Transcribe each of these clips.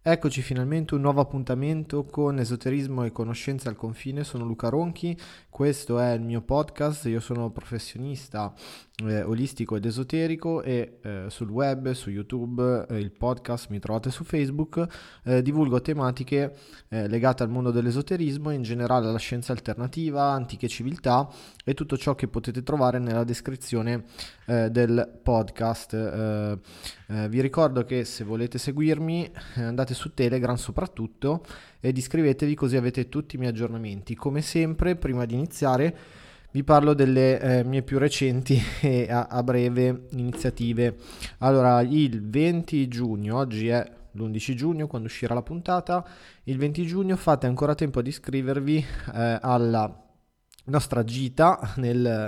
Eccoci finalmente un nuovo appuntamento con esoterismo e conoscenze al confine. Sono Luca Ronchi, questo è il mio podcast. Io sono professionista olistico ed esoterico e sul web, su YouTube, il podcast mi trovate su Facebook. Divulgo tematiche legate al mondo dell'esoterismo, in generale alla scienza alternativa, antiche civiltà e tutto ciò che potete trovare nella descrizione del podcast. Vi ricordo che se volete seguirmi andate su Telegram soprattutto ed iscrivetevi, così avete tutti i miei aggiornamenti. Come sempre, prima di iniziare vi parlo delle mie più recenti e a breve iniziative. Allora, il 20 giugno, oggi è l'11 giugno quando uscirà la puntata, il 20 giugno fate ancora tempo ad iscrivervi alla nostra gita nel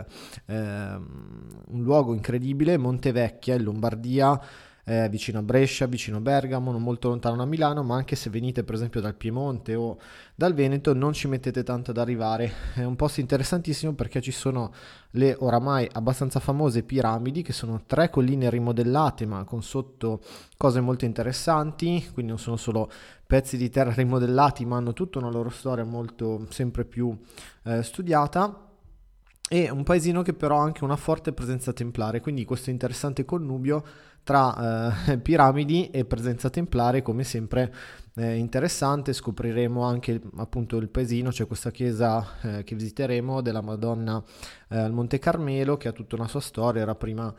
un luogo incredibile, Montevecchia in Lombardia, vicino a Brescia, vicino a Bergamo, non molto lontano da Milano, ma anche se venite per esempio dal Piemonte o dal Veneto non ci mettete tanto ad arrivare. È un posto interessantissimo perché ci sono le oramai abbastanza famose piramidi, che sono 3 colline rimodellate ma con sotto cose molto interessanti, quindi non sono solo pezzi di terra rimodellati ma hanno tutta una loro storia molto sempre più studiata. E un paesino che però ha anche una forte presenza templare, quindi questo interessante connubio tra piramidi e presenza templare, come sempre interessante. Scopriremo anche appunto il paesino, c'è questa chiesa che visiteremo della Madonna al Monte Carmelo, che ha tutta una sua storia. Era prima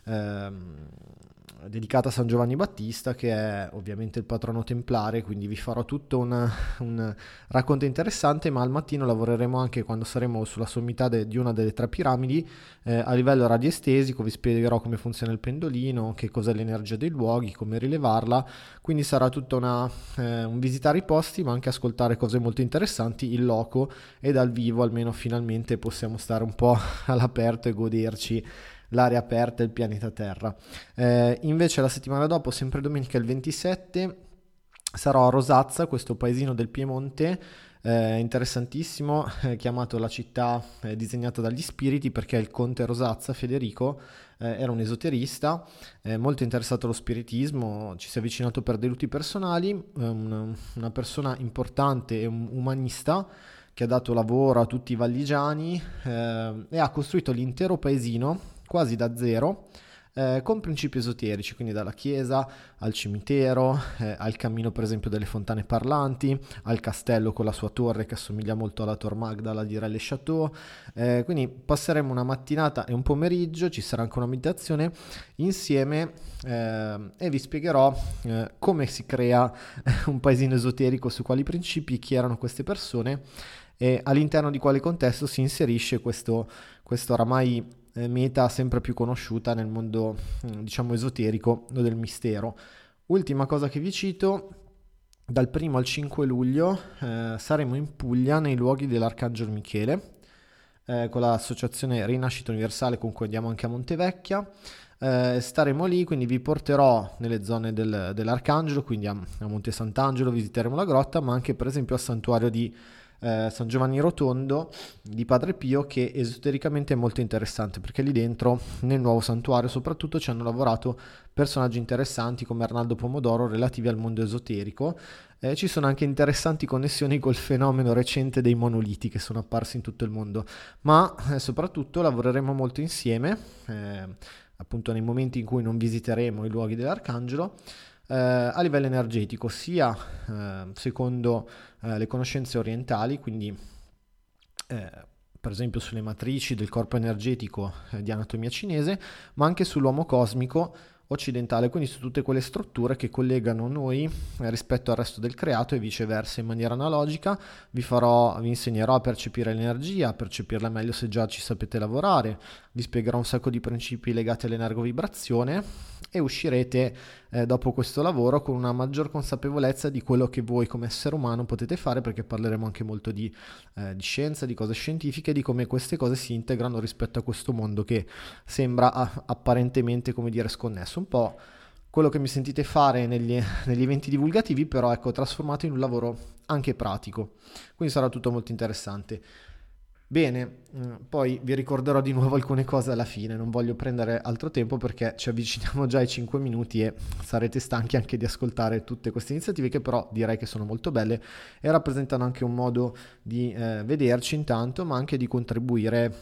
dedicata a San Giovanni Battista, che è ovviamente il patrono templare, quindi vi farò tutto un racconto interessante, ma al mattino lavoreremo anche, quando saremo sulla sommità di una delle 3 piramidi, a livello radiestesico. Vi spiegherò come funziona il pendolino, che cos'è l'energia dei luoghi, come rilevarla, quindi sarà tutto un visitare i posti, ma anche ascoltare cose molto interessanti in loco e dal vivo. Almeno finalmente possiamo stare un po' all'aperto e goderci l'aria aperta e il pianeta Terra. Invece la settimana dopo, sempre domenica il 27, sarò a Rosazza, questo paesino del Piemonte, interessantissimo, chiamato la città disegnata dagli spiriti, perché il conte Rosazza, Federico, era un esoterista molto interessato allo spiritismo. Ci si è avvicinato per dei lutti personali, una persona importante e un umanista che ha dato lavoro a tutti i valligiani e ha costruito l'intero paesino quasi da zero, con principi esoterici, quindi dalla chiesa al cimitero, al cammino per esempio delle fontane parlanti, al castello con la sua torre che assomiglia molto alla Tor Magdala di Re Le Chateau. Quindi passeremo una mattinata e un pomeriggio, ci sarà anche una meditazione insieme, e vi spiegherò come si crea un paesino esoterico, su quali principi, chi erano queste persone e all'interno di quale contesto si inserisce questo oramai meta sempre più conosciuta nel mondo diciamo esoterico o del mistero. Ultima cosa che vi cito: dal 1 al 5 luglio saremo in Puglia nei luoghi dell'Arcangelo Michele, con l'associazione Rinascita Universale, con cui andiamo anche a Montevecchia. Staremo lì, quindi vi porterò nelle zone dell'Arcangelo, quindi a Monte Sant'Angelo visiteremo la grotta, ma anche per esempio al santuario di San Giovanni Rotondo di Padre Pio, che esotericamente è molto interessante, perché lì dentro, nel nuovo santuario soprattutto, ci hanno lavorato personaggi interessanti come Arnaldo Pomodoro relativi al mondo esoterico. Ci sono anche interessanti connessioni col fenomeno recente dei monoliti che sono apparsi in tutto il mondo, ma soprattutto lavoreremo molto insieme, appunto nei momenti in cui non visiteremo i luoghi dell'Arcangelo, a livello energetico, sia secondo le conoscenze orientali, quindi per esempio sulle matrici del corpo energetico di anatomia cinese, ma anche sull'uomo cosmico occidentale, quindi su tutte quelle strutture che collegano noi rispetto al resto del creato e viceversa. In maniera analogica vi insegnerò a percepire l'energia, a percepirla meglio se già ci sapete lavorare, vi spiegherò un sacco di principi legati all'energovibrazione e uscirete dopo questo lavoro con una maggior consapevolezza di quello che voi come essere umano potete fare, perché parleremo anche molto di scienza, di cose scientifiche, di come queste cose si integrano rispetto a questo mondo che sembra apparentemente, come dire, sconnesso. Un po' quello che mi sentite fare negli eventi divulgativi, però ecco, trasformato in un lavoro anche pratico, quindi sarà tutto molto interessante. Bene, poi vi ricorderò di nuovo alcune cose alla fine, non voglio prendere altro tempo perché ci avviciniamo già ai 5 minuti e sarete stanchi anche di ascoltare tutte queste iniziative che però direi che sono molto belle e rappresentano anche un modo di vederci intanto, ma anche di contribuire,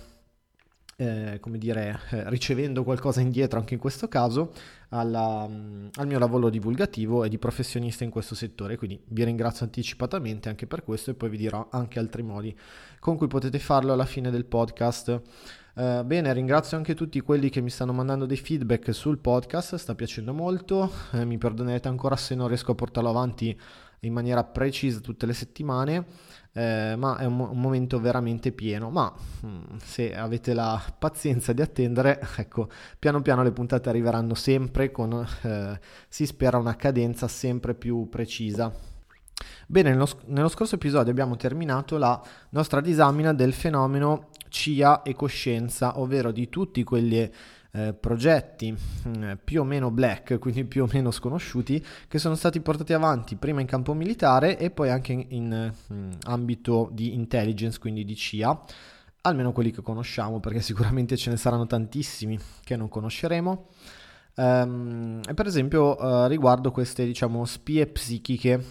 ricevendo qualcosa indietro anche in questo caso al mio lavoro divulgativo e di professionista in questo settore. Quindi vi ringrazio anticipatamente anche per questo e poi vi dirò anche altri modi con cui potete farlo alla fine del podcast. Bene, ringrazio anche tutti quelli che mi stanno mandando dei feedback sul podcast, sta piacendo molto, mi perdonerete ancora se non riesco a portarlo avanti in maniera precisa tutte le settimane, ma è un momento veramente pieno, ma se avete la pazienza di attendere, ecco, piano piano le puntate arriveranno sempre con, si spera, una cadenza sempre più precisa. Bene, nello scorso episodio abbiamo terminato la nostra disamina del fenomeno CIA e coscienza, ovvero di tutti quegli progetti più o meno black, quindi più o meno sconosciuti, che sono stati portati avanti prima in campo militare e poi anche in ambito di intelligence, quindi di CIA, almeno quelli che conosciamo, perché sicuramente ce ne saranno tantissimi che non conosceremo. E per esempio riguardo queste, diciamo, spie psichiche,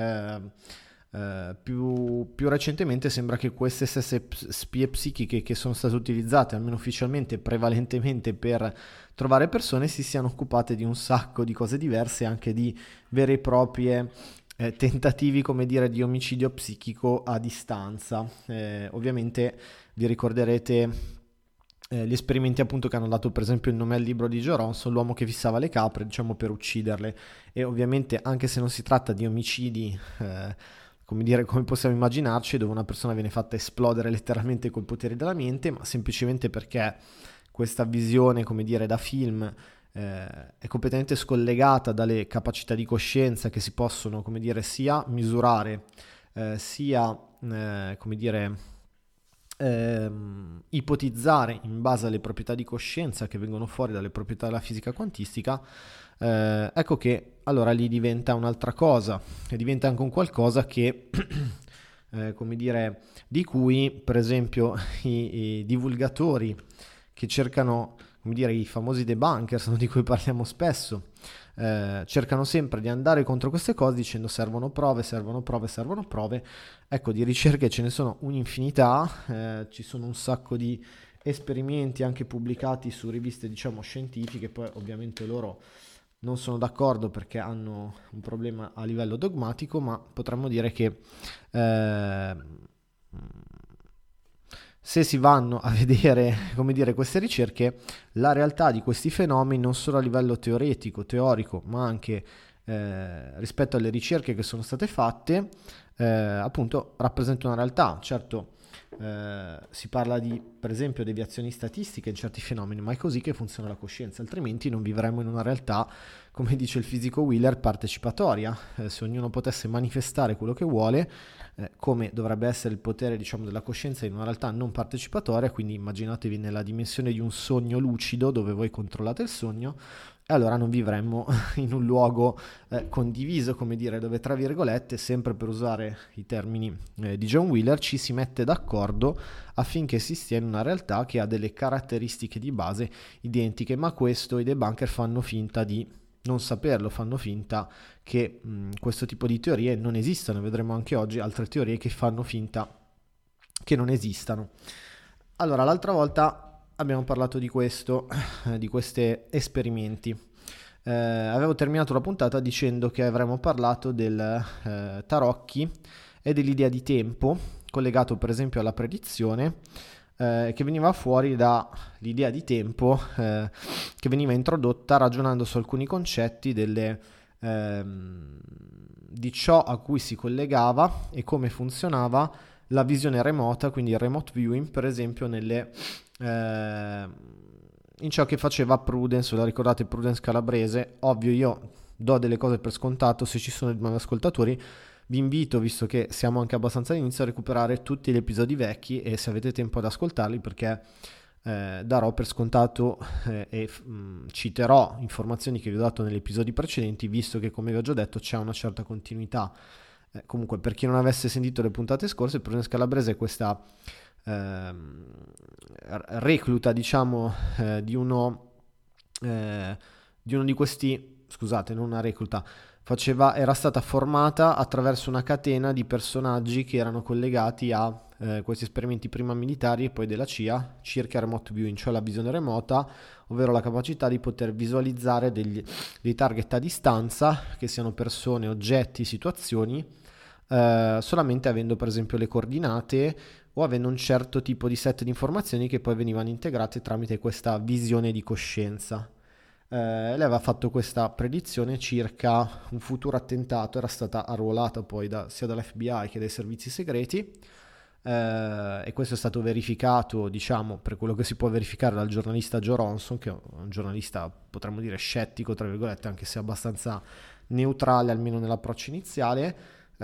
più recentemente sembra che queste stesse spie psichiche che sono state utilizzate, almeno ufficialmente, prevalentemente per trovare persone, si siano occupate di un sacco di cose diverse, anche di vere e proprie tentativi, come dire, di omicidio psichico a distanza. Ovviamente vi ricorderete gli esperimenti appunto che hanno dato per esempio il nome al libro di Joe Ronson, l'uomo che fissava le capre, diciamo, per ucciderle. E ovviamente anche se non si tratta di omicidi come possiamo immaginarci, dove una persona viene fatta esplodere letteralmente col potere della mente, ma semplicemente perché questa visione, come dire, da film è completamente scollegata dalle capacità di coscienza che si possono, come dire, sia misurare sia come dire ipotizzare in base alle proprietà di coscienza che vengono fuori dalle proprietà della fisica quantistica. Ecco che allora lì diventa un'altra cosa e diventa anche un qualcosa che come dire, di cui per esempio i divulgatori che cercano, come dire, i famosi debunkers di cui parliamo spesso, cercano sempre di andare contro queste cose dicendo servono prove, servono prove, servono prove. Ecco, di ricerche ce ne sono un'infinità, ci sono un sacco di esperimenti anche pubblicati su riviste, diciamo, scientifiche. Poi ovviamente loro non sono d'accordo perché hanno un problema a livello dogmatico, ma potremmo dire che se si vanno a vedere, come dire, queste ricerche, la realtà di questi fenomeni non solo a livello teorico, ma anche rispetto alle ricerche che sono state fatte, appunto rappresenta una realtà. Certo, si parla di, per esempio, deviazioni statistiche in certi fenomeni, ma è così che funziona la coscienza, altrimenti non vivremmo in una realtà, come dice il fisico Wheeler, partecipatoria. Se ognuno potesse manifestare quello che vuole, come dovrebbe essere il potere, diciamo, della coscienza in una realtà non partecipatoria, quindi immaginatevi nella dimensione di un sogno lucido dove voi controllate il sogno, e allora non vivremmo in un luogo condiviso, come dire, dove, tra virgolette, sempre per usare i termini di John Wheeler, ci si mette d'accordo affinché si stia in una realtà che ha delle caratteristiche di base identiche, ma questo i debunker fanno finta di non saperlo, fanno finta che questo tipo di teorie non esistano. Vedremo anche oggi altre teorie che fanno finta che non esistano. Allora, l'altra volta abbiamo parlato di questo, di questi esperimenti. Avevo terminato la puntata dicendo che avremmo parlato del tarocchi e dell'idea di tempo, collegato per esempio alla predizione, che veniva fuori dall'idea di tempo che veniva introdotta ragionando su alcuni concetti di ciò a cui si collegava e come funzionava la visione remota, quindi il remote viewing, per esempio in ciò che faceva Prudence. La ricordate, Prudence Calabrese? Ovvio, io do delle cose per scontato. Se ci sono nuovi ascoltatori, vi invito, visto che siamo anche abbastanza all'inizio, a recuperare tutti gli episodi vecchi, e se avete tempo ad ascoltarli, perché darò per scontato e citerò informazioni che vi ho dato negli episodi precedenti, visto che, come vi ho già detto, c'è una certa continuità. Comunque, per chi non avesse sentito le puntate scorse, Prudence Calabrese è questa recluta, diciamo, di uno di questi, scusate, non una recluta, era stata formata attraverso una catena di personaggi che erano collegati a questi esperimenti prima militari e poi della CIA circa remote viewing, cioè la visione remota, ovvero la capacità di poter visualizzare dei target a distanza, che siano persone, oggetti, situazioni, solamente avendo per esempio le coordinate o avendo un certo tipo di set di informazioni che poi venivano integrate tramite questa visione di coscienza. Lei aveva fatto questa predizione circa un futuro attentato, era stata arruolata poi sia dall'FBI che dai servizi segreti, e questo è stato verificato, diciamo, per quello che si può verificare dal giornalista Joe Ronson, che è un giornalista, potremmo dire, scettico, tra virgolette, anche se abbastanza neutrale, almeno nell'approccio iniziale,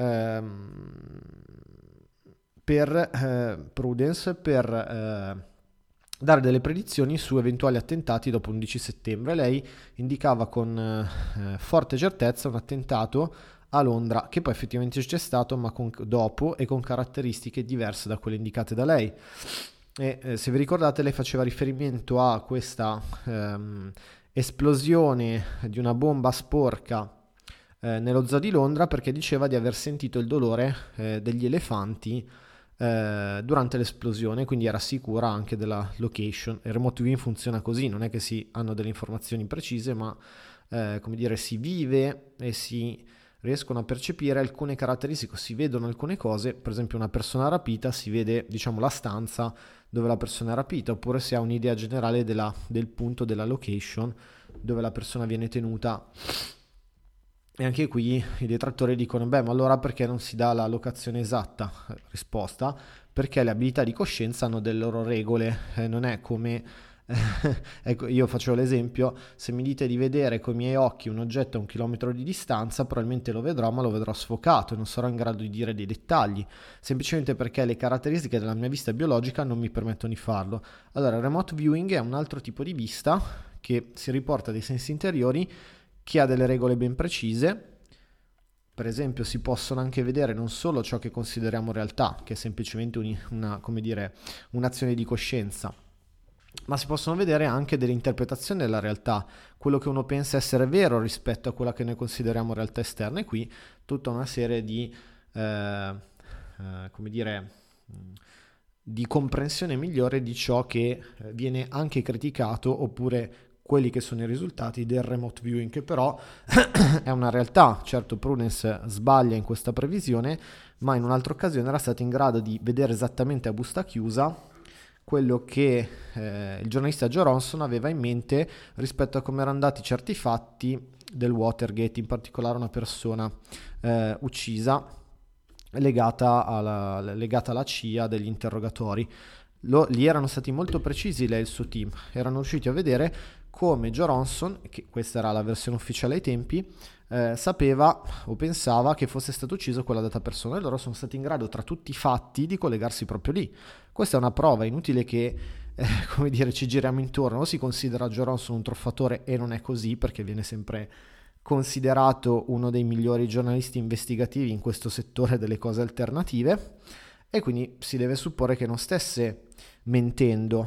per Prudence, per dare delle predizioni su eventuali attentati dopo l'11 settembre. Lei indicava con forte certezza un attentato a Londra, che poi effettivamente c'è stato, ma dopo e con caratteristiche diverse da quelle indicate da lei. E se vi ricordate, lei faceva riferimento a questa esplosione di una bomba sporca nello zoo di Londra, perché diceva di aver sentito il dolore degli elefanti durante l'esplosione, quindi era sicura anche della location. Il remote viewing funziona così, non è che si hanno delle informazioni precise, ma come dire, si vive e si riescono a percepire alcune caratteristiche, si vedono alcune cose. Per esempio, una persona rapita, si vede, diciamo, la stanza dove la persona è rapita, oppure si ha un'idea generale del punto, della location dove la persona viene tenuta. E anche qui i detrattori dicono: beh, ma allora perché non si dà la locazione esatta? Risposta: perché le abilità di coscienza hanno delle loro regole, non è come ecco, io faccio l'esempio: se mi dite di vedere con i miei occhi un oggetto a 1 chilometro di distanza, probabilmente lo vedrò, ma lo vedrò sfocato e non sarò in grado di dire dei dettagli, semplicemente perché le caratteristiche della mia vista biologica non mi permettono di farlo. Allora, il remote viewing è un altro tipo di vista che si riporta dei sensi interiori, che ha delle regole ben precise. Per esempio, si possono anche vedere non solo ciò che consideriamo realtà, che è semplicemente un'azione di coscienza, ma si possono vedere anche delle interpretazioni della realtà, quello che uno pensa essere vero rispetto a quella che noi consideriamo realtà esterna. E qui tutta una serie di di comprensione migliore di ciò che viene anche criticato, oppure quelli che sono i risultati del remote viewing, che però è una realtà. Certo, Prudence sbaglia in questa previsione, ma in un'altra occasione era stato in grado di vedere esattamente a busta chiusa quello che il giornalista Joe Ronson aveva in mente rispetto a come erano andati certi fatti del Watergate, in particolare una persona uccisa legata alla CIA, degli interrogatori. Lì erano stati molto precisi, lei e il suo team erano riusciti a vedere come Joe Ronson, che questa era la versione ufficiale ai tempi, sapeva o pensava che fosse stato ucciso quella data persona, e loro sono stati in grado, tra tutti i fatti, di collegarsi proprio lì. Questa è una prova. È inutile che ci giriamo intorno. O si considera Joe Ronson un truffatore, e non è così, perché viene sempre considerato uno dei migliori giornalisti investigativi in questo settore delle cose alternative, e quindi si deve supporre che non stesse mentendo.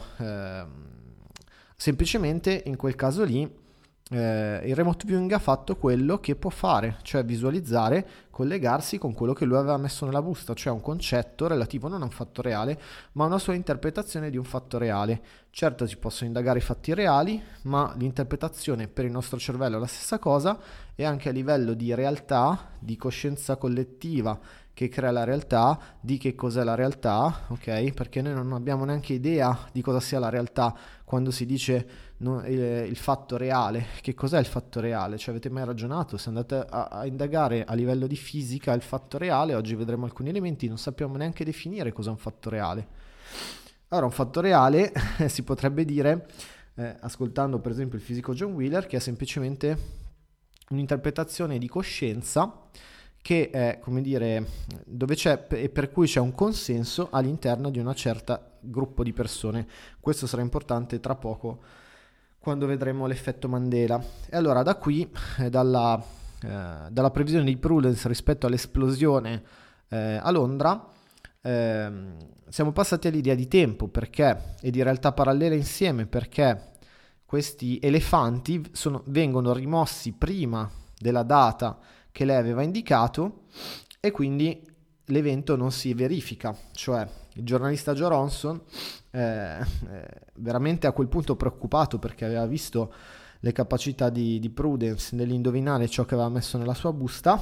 Semplicemente in quel caso lì il remote viewing ha fatto quello che può fare, cioè visualizzare, collegarsi con quello che lui aveva messo nella busta, cioè un concetto relativo non a un fatto reale, ma a una sua interpretazione di un fatto reale. Certo, si possono indagare i fatti reali, ma l'interpretazione per il nostro cervello è la stessa cosa, e anche a livello di realtà, di coscienza collettiva che crea la realtà, di che cos'è la realtà, ok? Perché noi non abbiamo neanche idea di cosa sia la realtà quando si dice il fatto reale. Che cos'è il fatto reale? Cioè, avete mai ragionato? Se andate a indagare a livello di fisica il fatto reale, oggi vedremo alcuni elementi, non sappiamo neanche definire cos'è un fatto reale. Allora, un fatto reale si potrebbe dire, ascoltando per esempio il fisico John Wheeler, che è semplicemente un'interpretazione di coscienza che è, dove c'è, e per cui c'è un consenso all'interno di una certa gruppo di persone. Questo sarà importante tra poco, quando vedremo l'effetto Mandela. E allora, da qui, dalla previsione di Prudence rispetto all'esplosione a Londra, siamo passati all'idea di tempo perché e di realtà parallele insieme, perché questi elefanti vengono rimossi prima della data che lei aveva indicato e quindi l'evento non si verifica. Cioè il giornalista Joe Ronson veramente a quel punto preoccupato, perché aveva visto le capacità di Prudence nell'indovinare ciò che aveva messo nella sua busta,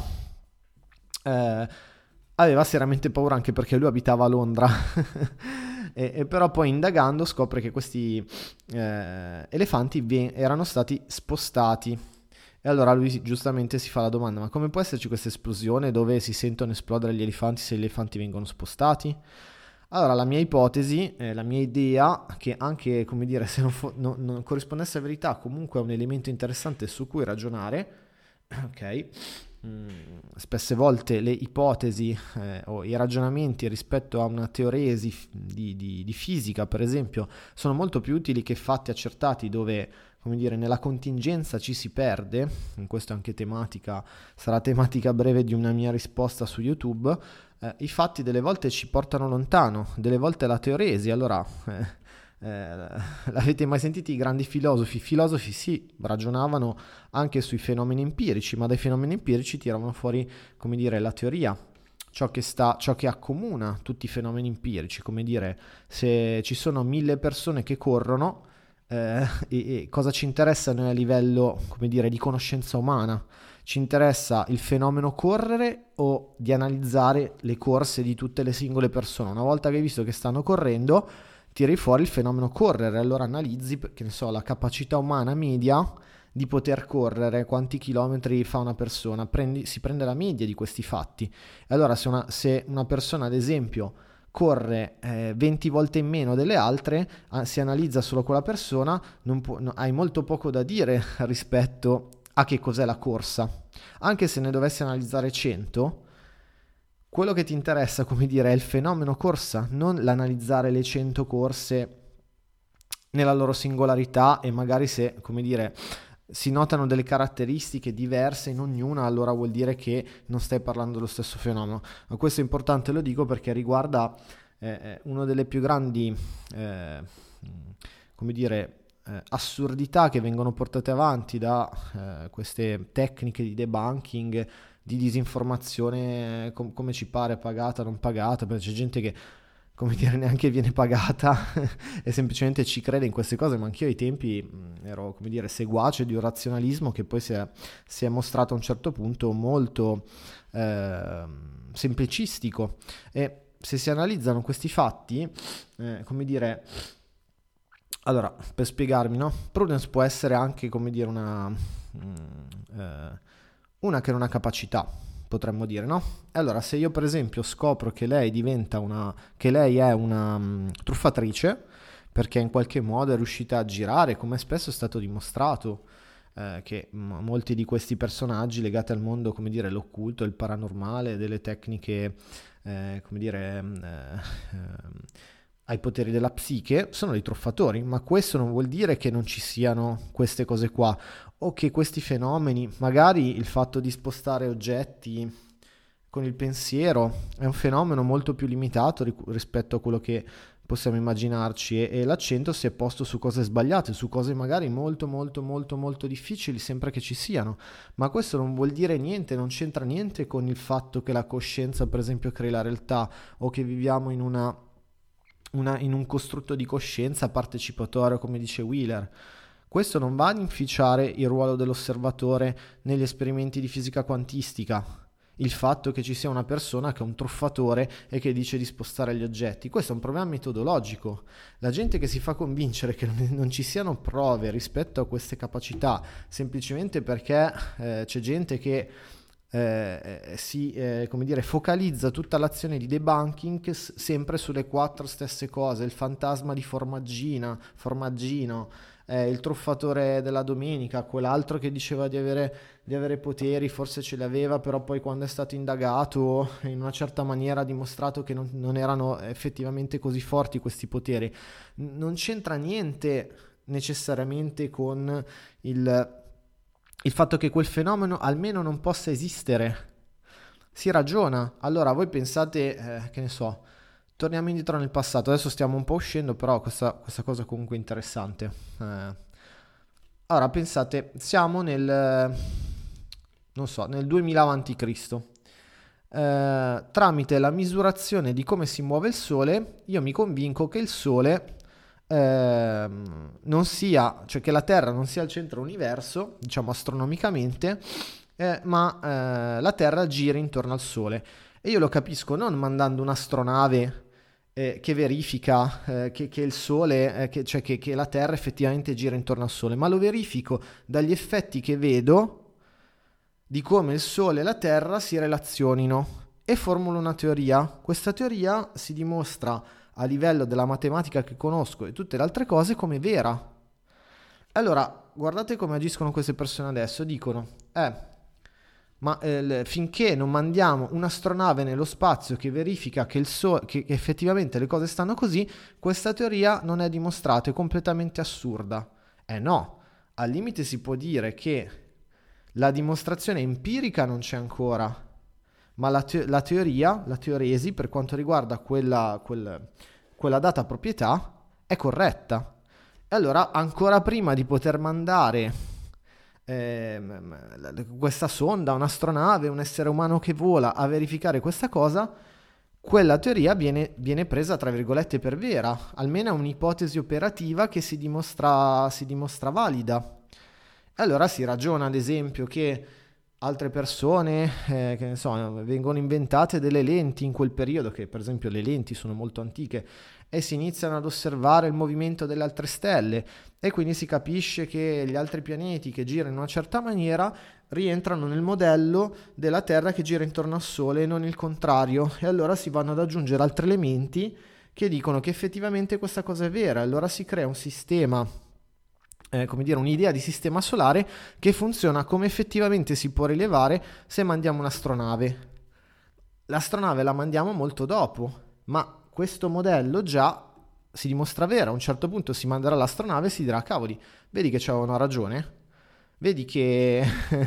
aveva seriamente paura, anche perché lui abitava a Londra. E però poi indagando scopre che questi elefanti erano stati spostati. E allora lui giustamente si fa la domanda: ma come può esserci questa esplosione dove si sentono esplodere gli elefanti se gli elefanti vengono spostati? Allora la mia ipotesi, la mia idea, che anche, come dire, se non corrispondesse a verità, comunque è un elemento interessante su cui ragionare, ok? Spesse volte le ipotesi o i ragionamenti rispetto a una teoresi di fisica, per esempio, sono molto più utili che fatti accertati dove, come dire, nella contingenza ci si perde. In questo anche sarà tematica breve di una mia risposta su YouTube. I fatti delle volte ci portano lontano, delle volte la teoresi. Allora, l'avete mai sentito i grandi filosofi? I filosofi sì, ragionavano anche sui fenomeni empirici, ma dai fenomeni empirici tiravano fuori, come dire, la teoria, ciò che accomuna tutti i fenomeni empirici. Come dire, se ci sono 1000 persone che corrono, e cosa ci interessa noi a livello, come dire, di conoscenza umana? Ci interessa il fenomeno correre o di analizzare le corse di tutte le singole persone? Una volta che hai visto che stanno correndo, tiri fuori il fenomeno correre, allora analizzi, che ne so, la capacità umana media di poter correre, quanti chilometri fa una persona, si prende la media di questi fatti. E allora se una persona, ad esempio, corre 20 volte in meno delle altre, si analizza solo quella persona, hai molto poco da dire rispetto a che cos'è la corsa. Anche se ne dovessi analizzare 100, quello che ti interessa, come dire, è il fenomeno corsa, non l'analizzare le 100 corse nella loro singolarità, e magari se, come dire, si notano delle caratteristiche diverse in ognuna, allora vuol dire che non stai parlando dello stesso fenomeno. Ma questo è importante, lo dico perché riguarda una delle più grandi, come dire, assurdità che vengono portate avanti da queste tecniche di debunking, di disinformazione, come ci pare, pagata, non pagata, perché c'è gente che, come dire, neanche viene pagata e semplicemente ci crede in queste cose. Ma anch'io ai tempi ero, come dire, seguace di un razionalismo che poi si è mostrato a un certo punto molto semplicistico. E se si analizzano questi fatti, come dire, allora, per spiegarmi, no? Prudence può essere anche, come dire, una che non ha capacità, potremmo dire, no? E allora, se io per esempio scopro che lei è una truffatrice, perché in qualche modo è riuscita a girare, come spesso è stato dimostrato, che molti di questi personaggi legati al mondo, come dire, l'occulto, il paranormale, delle tecniche, come dire, ai poteri della psiche, sono dei truffatori. Ma questo non vuol dire che non ci siano queste cose qua, o che questi fenomeni, magari il fatto di spostare oggetti con il pensiero, è un fenomeno molto più limitato rispetto a quello che possiamo immaginarci, e l'accento si è posto su cose sbagliate, su cose magari molto molto molto molto difficili, sempre che ci siano. Ma questo non vuol dire niente, non c'entra niente con il fatto che la coscienza, per esempio, crei la realtà, o che viviamo in un costrutto di coscienza partecipatorio, come dice Wheeler. Questo non va ad inficiare il ruolo dell'osservatore negli esperimenti di fisica quantistica. Il fatto che ci sia una persona che è un truffatore e che dice di spostare gli oggetti, questo è un problema metodologico. La gente che si fa convincere che non ci siano prove rispetto a queste capacità, semplicemente perché c'è gente che come dire, focalizza tutta l'azione di debunking sempre sulle 4 stesse cose: il fantasma di Formaggino, il truffatore della domenica, quell'altro che diceva di avere poteri, forse ce li aveva, però poi quando è stato indagato in una certa maniera ha dimostrato che non erano effettivamente così forti questi poteri. Non c'entra niente necessariamente con il fatto che quel fenomeno almeno non possa esistere. Si ragiona. Allora voi pensate, che ne so, Torniamo indietro nel passato, adesso stiamo un po' uscendo, però questa cosa comunque è interessante. Ora pensate, siamo non so, nel 2000 avanti Cristo. Tramite la misurazione di come si muove il Sole, io mi convinco che il Sole non sia, cioè che la Terra non sia il centro dell'universo, diciamo astronomicamente, ma la Terra gira intorno al Sole. E io lo capisco non mandando un'astronave che verifica che il Sole, cioè che la Terra effettivamente gira intorno al Sole, ma lo verifico dagli effetti che vedo di come il Sole e la Terra si relazionino e formulo una teoria. Questa teoria si dimostra a livello della matematica che conosco e tutte le altre cose come vera. Allora, guardate come agiscono queste persone adesso, dicono, ma finché non mandiamo un'astronave nello spazio che verifica che, che effettivamente le cose stanno così, questa teoria non è dimostrata, è completamente assurda. No, al limite si può dire che la dimostrazione empirica non c'è ancora, ma la teoria, la teoresi, per quanto riguarda quella data proprietà, è corretta. E allora, ancora prima di poter mandare questa sonda, un'astronave, un essere umano che vola a verificare questa cosa, quella teoria viene presa tra virgolette per vera, almeno è un'ipotesi operativa che si dimostra valida. E allora si ragiona ad esempio che altre persone, che ne so, vengono inventate delle lenti in quel periodo, che per esempio le lenti sono molto antiche, e si iniziano ad osservare il movimento delle altre stelle e quindi si capisce che gli altri pianeti che girano in una certa maniera rientrano nel modello della Terra che gira intorno al Sole e non il contrario, e allora si vanno ad aggiungere altri elementi che dicono che effettivamente questa cosa è vera, e allora si crea un sistema, come dire, un'idea di sistema solare che funziona come effettivamente si può rilevare se mandiamo un'astronave. L'astronave la mandiamo molto dopo, ma questo modello già si dimostra vero. A un certo punto si manderà l'astronave e si dirà, cavoli, vedi che c'avevano ragione? Vedi che,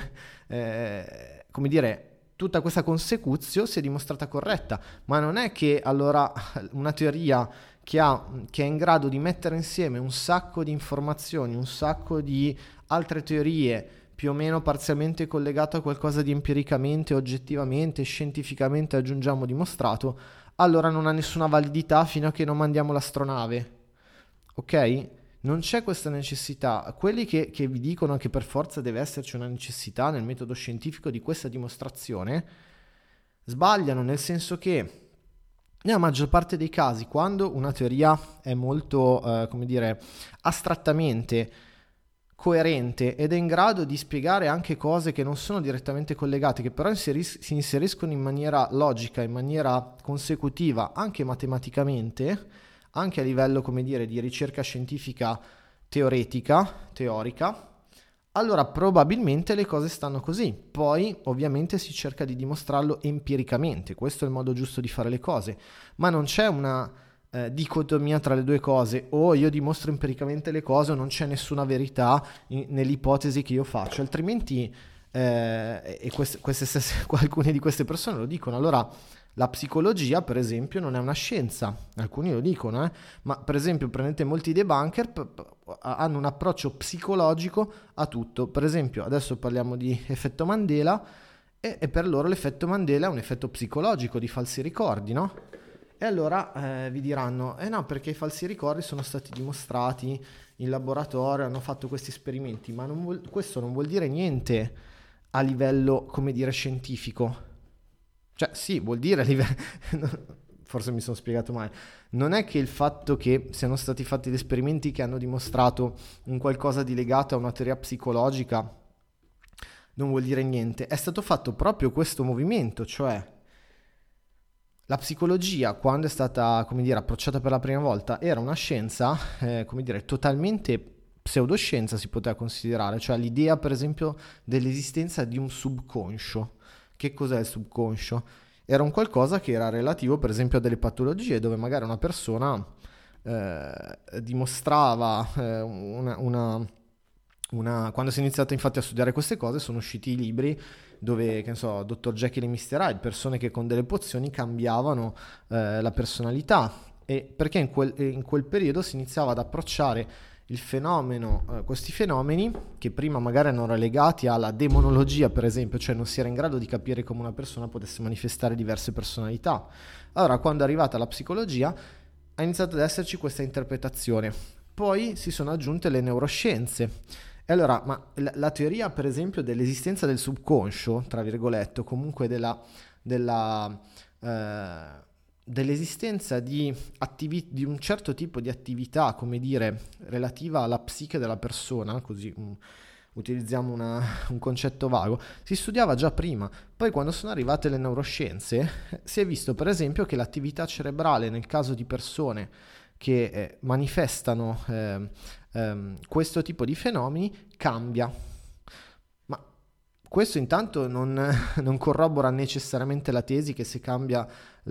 come dire, tutta questa consecutio si è dimostrata corretta, ma non è che allora una teoria che è in grado di mettere insieme un sacco di informazioni, un sacco di altre teorie, più o meno parzialmente collegato a qualcosa di empiricamente, oggettivamente, scientificamente aggiungiamo dimostrato, allora non ha nessuna validità fino a che non mandiamo l'astronave. Ok? Non c'è questa necessità. Quelli che vi dicono che per forza deve esserci una necessità nel metodo scientifico di questa dimostrazione sbagliano, nel senso che nella maggior parte dei casi, quando una teoria è molto, come dire, astrattamente coerente ed è in grado di spiegare anche cose che non sono direttamente collegate, che però si inseriscono in maniera logica, in maniera consecutiva, anche matematicamente, anche a livello, come dire, di ricerca scientifica teorica, allora probabilmente le cose stanno così. Poi ovviamente si cerca di dimostrarlo empiricamente, questo è il modo giusto di fare le cose, ma non c'è una dicotomia tra le due cose, o io dimostro empiricamente le cose o non c'è nessuna verità nell'ipotesi che io faccio, altrimenti alcune di queste persone lo dicono. Allora la psicologia per esempio non è una scienza, alcuni lo dicono, ma per esempio prendete molti debunker hanno un approccio psicologico a tutto. Per esempio adesso parliamo di effetto Mandela e per loro l'effetto Mandela è un effetto psicologico di falsi ricordi, no? E allora vi diranno, no, perché i falsi ricordi sono stati dimostrati in laboratorio, hanno fatto questi esperimenti, ma questo non vuol dire niente a livello, come dire, scientifico. Cioè, sì, vuol dire a livello... Forse mi sono spiegato male. Non è che il fatto che siano stati fatti gli esperimenti che hanno dimostrato un qualcosa di legato a una teoria psicologica non vuol dire niente. È stato fatto proprio questo movimento, cioè la psicologia, quando è stata, come dire, approcciata per la prima volta, era una scienza, come dire, totalmente pseudoscienza si poteva considerare, cioè l'idea per esempio dell'esistenza di un subconscio. Che cos'è il subconscio? Era un qualcosa che era relativo per esempio a delle patologie, dove magari una persona dimostrava quando si è iniziato infatti a studiare queste cose sono usciti i libri dove, che ne so, Dr. Jekyll e Mr. Hyde, persone che con delle pozioni cambiavano la personalità, e perché in quel periodo si iniziava ad approcciare il fenomeno, questi fenomeni che prima magari erano relegati alla demonologia, per esempio, cioè non si era in grado di capire come una persona potesse manifestare diverse personalità. Allora, quando è arrivata la psicologia, ha iniziato ad esserci questa interpretazione. Poi si sono aggiunte le neuroscienze. E allora, ma la teoria, per esempio, dell'esistenza del subconscio, tra virgolette, o comunque dell'esistenza di un certo tipo di attività, come dire, relativa alla psiche della persona, così utilizziamo un concetto vago, si studiava già prima. Poi quando sono arrivate le neuroscienze si è visto per esempio che l'attività cerebrale nel caso di persone che manifestano questo tipo di fenomeni cambia. Ma questo intanto non corrobora necessariamente la tesi che se cambia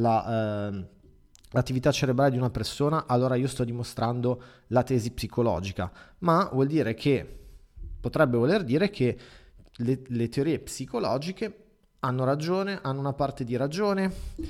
l'attività cerebrale di una persona, allora io sto dimostrando la tesi psicologica, ma potrebbe voler dire che le teorie psicologiche hanno ragione, hanno una parte di ragione,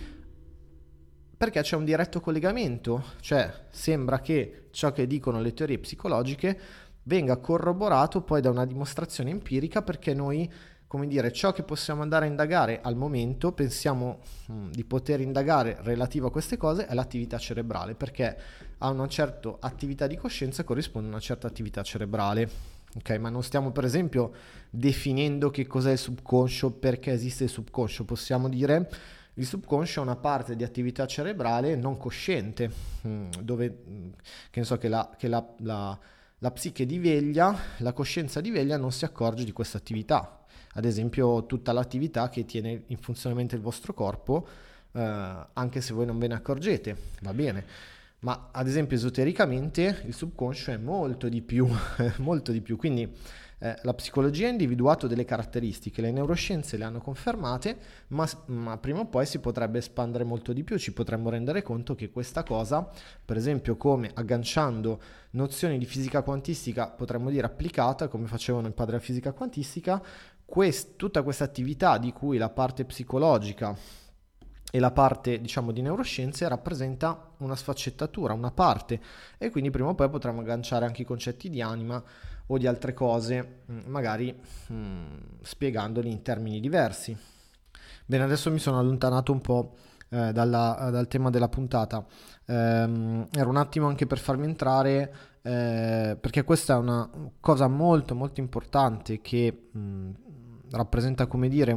perché c'è un diretto collegamento, cioè sembra che ciò che dicono le teorie psicologiche venga corroborato poi da una dimostrazione empirica, perché noi, come dire, ciò che possiamo andare a indagare al momento, pensiamo di poter indagare relativo a queste cose, è l'attività cerebrale, perché a una certa attività di coscienza corrisponde una certa attività cerebrale. Ok, ma non stiamo per esempio definendo che cos'è il subconscio, perché esiste il subconscio. Possiamo dire il subconscio è una parte di attività cerebrale non cosciente, dove che ne so, che la psiche di veglia, la coscienza di veglia non si accorge di questa attività. Ad esempio tutta l'attività che tiene in funzionamento il vostro corpo, anche se voi non ve ne accorgete, va bene. Ma ad esempio esotericamente il subconscio è molto di più, molto di più. Quindi la psicologia ha individuato delle caratteristiche, le neuroscienze le hanno confermate, ma prima o poi si potrebbe espandere molto di più. Ci potremmo rendere conto che questa cosa, per esempio come agganciando nozioni di fisica quantistica, potremmo dire applicata, come facevano i padri della fisica quantistica, tutta questa attività di cui la parte psicologica e la parte, diciamo, di neuroscienze rappresenta una sfaccettatura, una parte, e quindi prima o poi potremo agganciare anche i concetti di anima o di altre cose, magari spiegandoli in termini diversi. Bene, adesso mi sono allontanato un po' dal tema della puntata. Era un attimo anche per farmi entrare, perché questa è una cosa molto molto importante che rappresenta, come dire,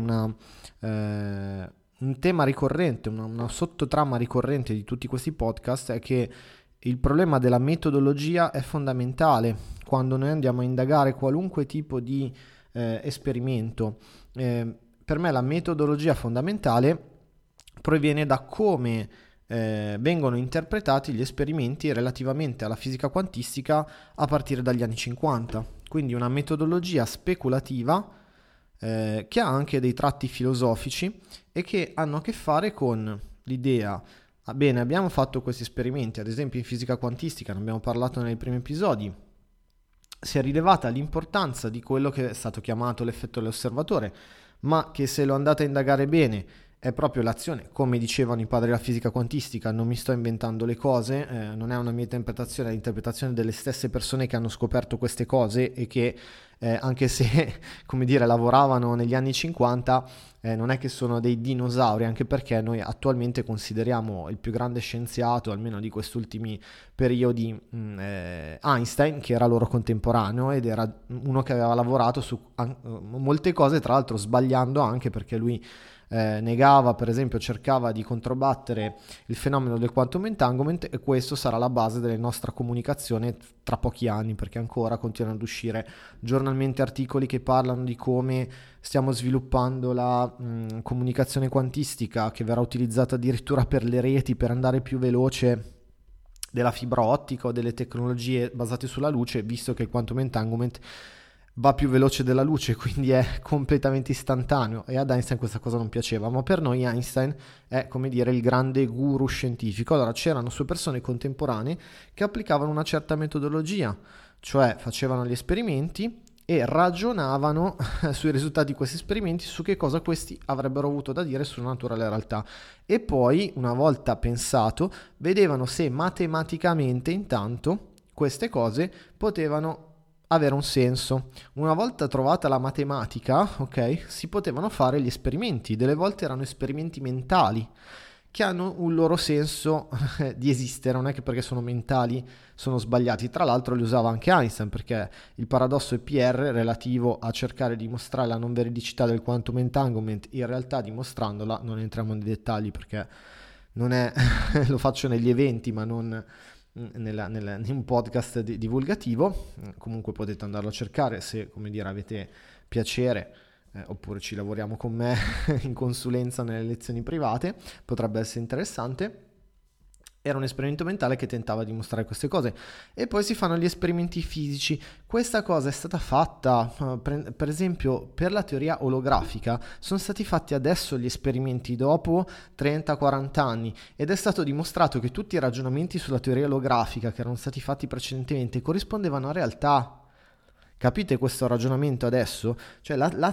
un tema ricorrente, una sottotrama ricorrente di tutti questi podcast, è che il problema della metodologia è fondamentale quando noi andiamo a indagare qualunque tipo di esperimento. Per me la metodologia fondamentale proviene da come vengono interpretati gli esperimenti relativamente alla fisica quantistica a partire dagli anni 50. Quindi una metodologia speculativa che ha anche dei tratti filosofici e che hanno a che fare con l'idea: bene, abbiamo fatto questi esperimenti, ad esempio in fisica quantistica, ne abbiamo parlato nei primi episodi, si è rilevata l'importanza di quello che è stato chiamato l'effetto dell'osservatore, ma che se lo andate a indagare bene è proprio l'azione, come dicevano i padri della fisica quantistica, non mi sto inventando le cose, non è una mia interpretazione, è l'interpretazione delle stesse persone che hanno scoperto queste cose e che anche se, come dire, lavoravano negli anni 50, non è che sono dei dinosauri, anche perché noi attualmente consideriamo il più grande scienziato, almeno di questi ultimi periodi, Einstein, che era loro contemporaneo ed era uno che aveva lavorato su molte cose, tra l'altro sbagliando anche, perché lui negava, per esempio, cercava di controbattere il fenomeno del quantum entanglement, e questo sarà la base della nostra comunicazione tra pochi anni, perché ancora continuano ad uscire giornalmente articoli che parlano di come stiamo sviluppando la comunicazione quantistica, che verrà utilizzata addirittura per le reti per andare più veloce della fibra ottica o delle tecnologie basate sulla luce, visto che il quantum entanglement va più veloce della luce, quindi è completamente istantaneo, e ad Einstein questa cosa non piaceva. Ma per noi Einstein è, come dire, il grande guru scientifico. Allora c'erano sue persone contemporanee che applicavano una certa metodologia, cioè facevano gli esperimenti e ragionavano sui risultati di questi esperimenti, su che cosa questi avrebbero avuto da dire sulla natura della realtà. E poi, una volta pensato, vedevano se matematicamente intanto queste cose potevano avere un senso. Una volta trovata la matematica, ok, si potevano fare gli esperimenti. Delle volte erano esperimenti mentali che hanno un loro senso di esistere, non è che perché sono mentali sono sbagliati. Tra l'altro li usava anche Einstein, perché il paradosso EPR relativo a cercare di dimostrare la non veridicità del quantum entanglement, in realtà dimostrandola, non entriamo nei dettagli perché non è lo faccio negli eventi ma non in un podcast divulgativo. Comunque potete andarlo a cercare se, come dire, avete piacere, oppure ci lavoriamo con me in consulenza nelle lezioni private, potrebbe essere interessante. Era un esperimento mentale che tentava di dimostrare queste cose. E poi si fanno gli esperimenti fisici. Questa cosa è stata fatta, per esempio, per la teoria olografica. Sono stati fatti adesso gli esperimenti dopo 30-40 anni ed è stato dimostrato che tutti i ragionamenti sulla teoria olografica che erano stati fatti precedentemente corrispondevano a realtà. Capite questo ragionamento adesso? Cioè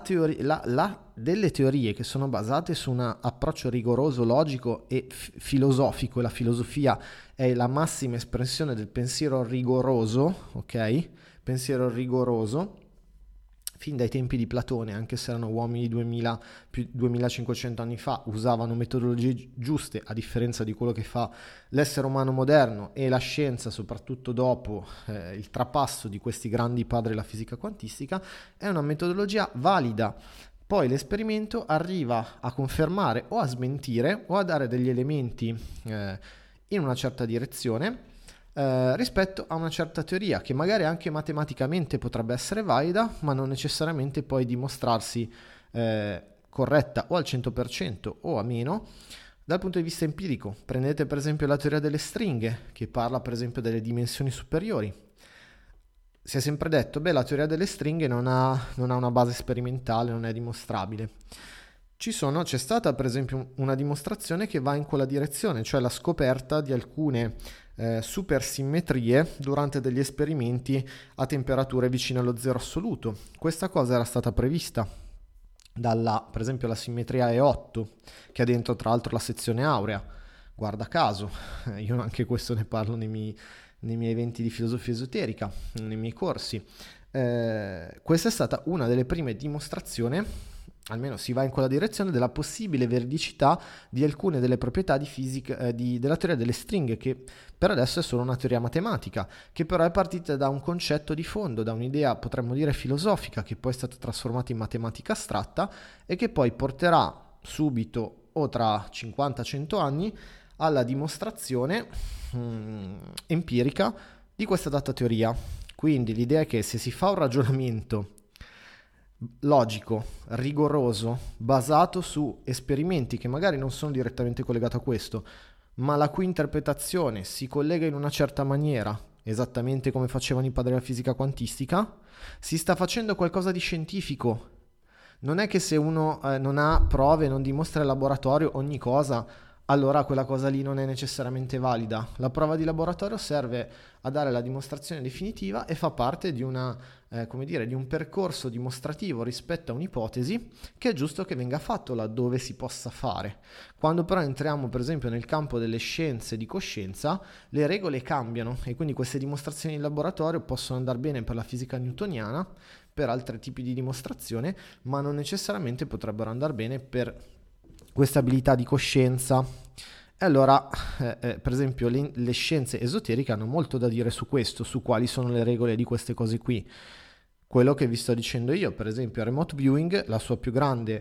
delle teorie che sono basate su un approccio rigoroso, logico e filosofico, e la filosofia è la massima espressione del pensiero rigoroso, ok? Pensiero rigoroso, fin dai tempi di Platone, anche se erano uomini 2000 più 2500 anni fa, usavano metodologie giuste, a differenza di quello che fa l'essere umano moderno e la scienza, soprattutto dopo il trapasso di questi grandi padri della fisica quantistica. È una metodologia valida. Poi l'esperimento arriva a confermare o a smentire o a dare degli elementi in una certa direzione rispetto a una certa teoria che magari anche matematicamente potrebbe essere valida, ma non necessariamente poi dimostrarsi corretta o al 100% o a meno dal punto di vista empirico. Prendete per esempio la teoria delle stringhe, che parla per esempio delle dimensioni superiori. Si è sempre detto, la teoria delle stringhe non ha una base sperimentale, non è dimostrabile. C'è stata per esempio una dimostrazione che va in quella direzione, cioè la scoperta di alcune supersimmetrie durante degli esperimenti a temperature vicine allo zero assoluto. Questa cosa era stata prevista per esempio la simmetria E8, che ha dentro tra l'altro la sezione aurea. Guarda caso, io anche questo ne parlo nei miei eventi di filosofia esoterica, nei miei corsi. Questa è stata una delle prime dimostrazioni, almeno si va in quella direzione, della possibile veridicità di alcune delle proprietà di fisica della teoria delle stringhe, che per adesso è solo una teoria matematica, che però è partita da un concetto di fondo, da un'idea potremmo dire filosofica, che poi è stata trasformata in matematica astratta e che poi porterà subito o tra 50-100 anni alla dimostrazione empirica di questa data teoria. Quindi l'idea è che se si fa un ragionamento logico, rigoroso, basato su esperimenti che magari non sono direttamente collegati a questo, ma la cui interpretazione si collega in una certa maniera, esattamente come facevano i padri della fisica quantistica, si sta facendo qualcosa di scientifico. Non è che se uno non ha prove, non dimostra in laboratorio ogni cosa, allora quella cosa lì non è necessariamente valida. La prova di laboratorio serve a dare la dimostrazione definitiva e fa parte di di un percorso dimostrativo rispetto a un'ipotesi che è giusto che venga fatto laddove si possa fare. Quando però entriamo per esempio nel campo delle scienze di coscienza, le regole cambiano e quindi queste dimostrazioni in laboratorio possono andare bene per la fisica newtoniana, per altri tipi di dimostrazione, ma non necessariamente potrebbero andare bene per questa abilità di coscienza. E allora, per esempio, le scienze esoteriche hanno molto da dire su questo, su quali sono le regole di queste cose qui. Quello che vi sto dicendo io, per esempio, il remote viewing, la sua più grande